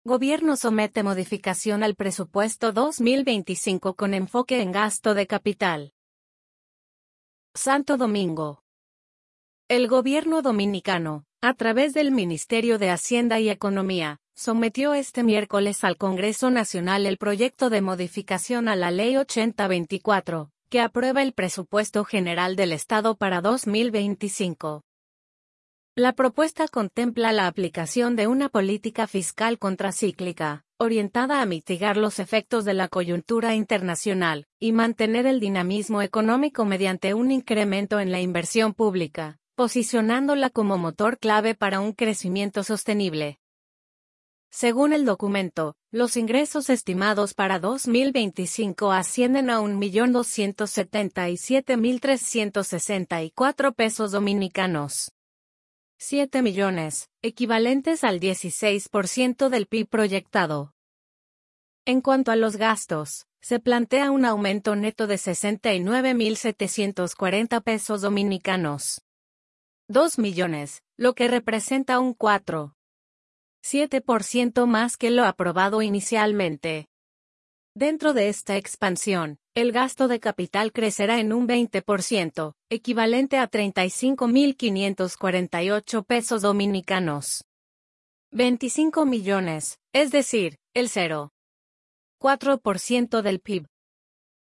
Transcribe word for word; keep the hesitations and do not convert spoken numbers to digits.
Gobierno somete modificación al presupuesto dos mil veinticinco con enfoque en gasto de capital. Santo Domingo. El gobierno dominicano, a través del Ministerio de Hacienda y Economía, sometió este miércoles al Congreso Nacional el proyecto de modificación a la Ley ochenta veinticuatro, que aprueba el presupuesto general del Estado para dos mil veinticinco. La propuesta contempla la aplicación de una política fiscal contracíclica, orientada a mitigar los efectos de la coyuntura internacional, y mantener el dinamismo económico mediante un incremento en la inversión pública, posicionándola como motor clave para un crecimiento sostenible. Según el documento, los ingresos estimados para dos mil veinticinco ascienden a un millón doscientos setenta y siete mil trescientos sesenta y cuatro pesos dominicanos. siete millones, equivalentes al dieciséis por ciento del P I B proyectado. En cuanto a los gastos, se plantea un aumento neto de sesenta y nueve mil setecientos cuarenta pesos dominicanos. dos millones, lo que representa un cuatro punto siete por ciento más que lo aprobado inicialmente. Dentro de esta expansión, el gasto de capital crecerá en un veinte por ciento, equivalente a treinta y cinco mil quinientos cuarenta y ocho pesos dominicanos. veinticinco millones, es decir, el cero punto cuatro por ciento del P I B.